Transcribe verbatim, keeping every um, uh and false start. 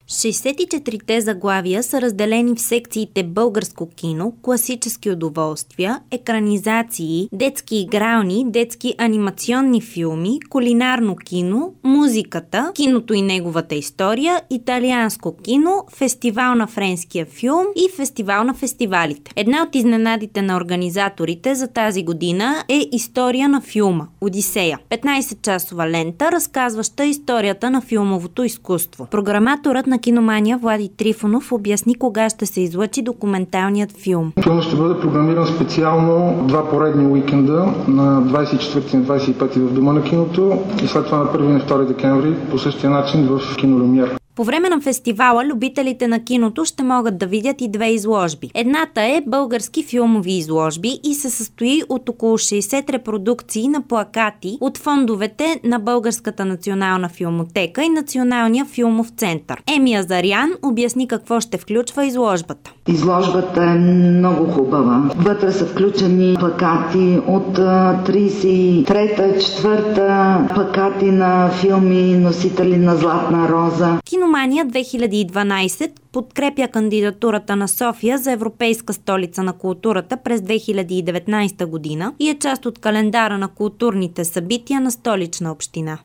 шейсет и четирите заглавия са разделени в секциите българско кино, класически удоволствия, екранизации, детски игрални, детски анимационни филми, кулинарно кино, музиката, киното и неговата история, италианско кино, фестивал на френския филм и фестивал на фестивалите. Една от изненадите на организаторите за тази година е история на филма Одисея. петнайсетчасова лента, разказваща историята на филмовото изкуство. Програматорът на Киномания Влади Трифонов обясни кога ще се излъчи документалният филм. Филмът ще бъде програмиран специално два поредни уикенда на двайсет и четвърти и двайсет и пети в Дома на киното и след това на първи и на втори декември по същия начин в Кино Люмиер. По време на фестивала любителите на киното ще могат да видят и две изложби. Едната е български филмови изложби и се състои от около шейсет репродукции на плакати от фондовете на Българската национална филмотека и Националния филмов център. Еми Азарян обясни какво ще включва изложбата. Изложбата е много хубава. Вътре са включени плакати от трийсет и трета, четвърта, плакати на филми, носители на Златна роза. Киномания две хиляди и дванайсет подкрепя кандидатурата на София за Европейска столица на културата през две хиляди и деветнайсета година и е част от календара на културните събития на Столична община.